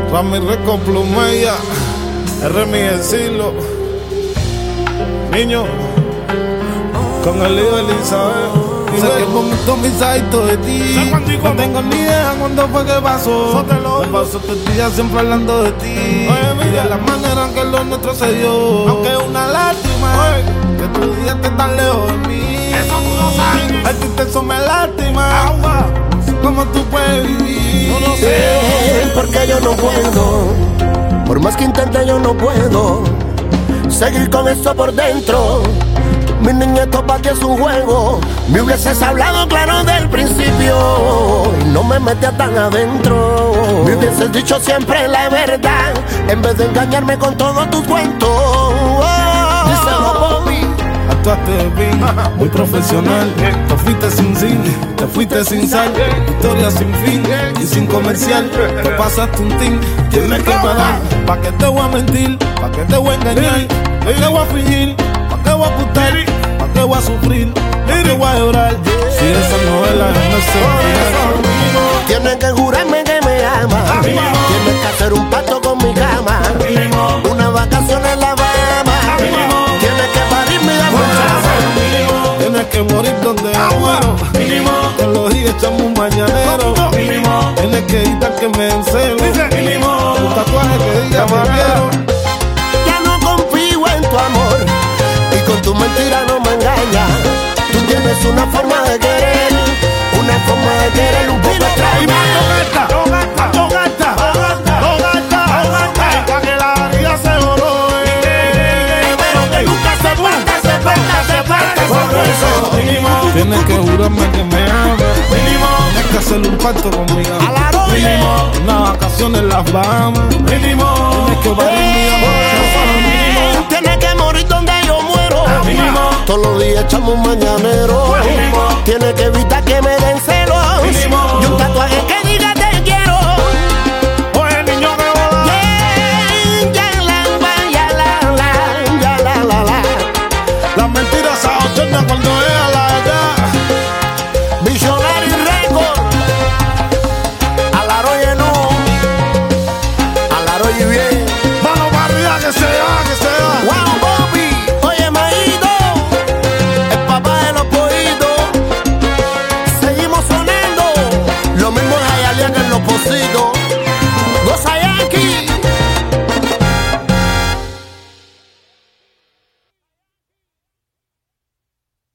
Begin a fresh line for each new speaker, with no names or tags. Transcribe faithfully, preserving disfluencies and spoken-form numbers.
Rami Reco Plumella, R mi Exilo, niño, con el lío de Elizabeth. Sé que vomito mis saitos de ti. No tengo ni idea cuándo fue que pasó. Me paso todo el día siempre hablando de ti y de la manera en que lo nuestro se dio. Aunque es una lástima que tu día esté tan lejos de mí. Eso tú lo sabes. A ti eso me lastima. ¿Cómo tú puedes vivir? Yo no sé.
Eh, porque yo no puedo. Por más que intente yo no puedo seguir con esto por dentro. Mi niña, esto pa' que es un juego. Me hubieses hablado claro del principio y no me metía tan adentro. Me hubieses dicho siempre la verdad en vez de engañarme con todos tus cuentos. Oh, díselo, Bobby.
Actuaste bien, muy profesional. Te fuiste sin sin, te fuiste sin sal. Historia sin fin y sin comercial. Te pasaste un tin, tienes que pagar. ¿Pa' qué te voy a mentir? ¿Pa' qué te voy a engañar? ¿Pa' qué voy a fingir? ¿Pa' qué voy a ocultar? ¿Pa' qué voy a sufrir? ¿Pa' qué voy a llorar? Si esa novela es necesaria.
Tienes que jurarme que me amas. Tienes que hacer un pacto con mi cama. Una vacación en La Bahama. Tienes que parirme de muchacha.
Tienes que morir donde muero. Todos los días echamos un mañanero. Tienes que evitar que me encelo. Un tatuaje que diga te quiero.
Ya no confío en tu amor y con tu mentira no me engañas. Tú tienes una forma de querer, una forma de querer un poco extraña.
No gasta, no gasta, no gasta, no gasta, pa' que la vida se jorobe.
Pero que nunca se parta, se parta, se parta.
Por eso mínimo tienes que jurarme que me amas. Mínimo tienes que hacer un pacto conmigo. Mínimo una vacación en Las Bahamas. Mínimo tienes que parir mi amor.
Tienes que morir donde yo muero. Todos los días echamos un mañanero. Tienes que evitar que me den celos.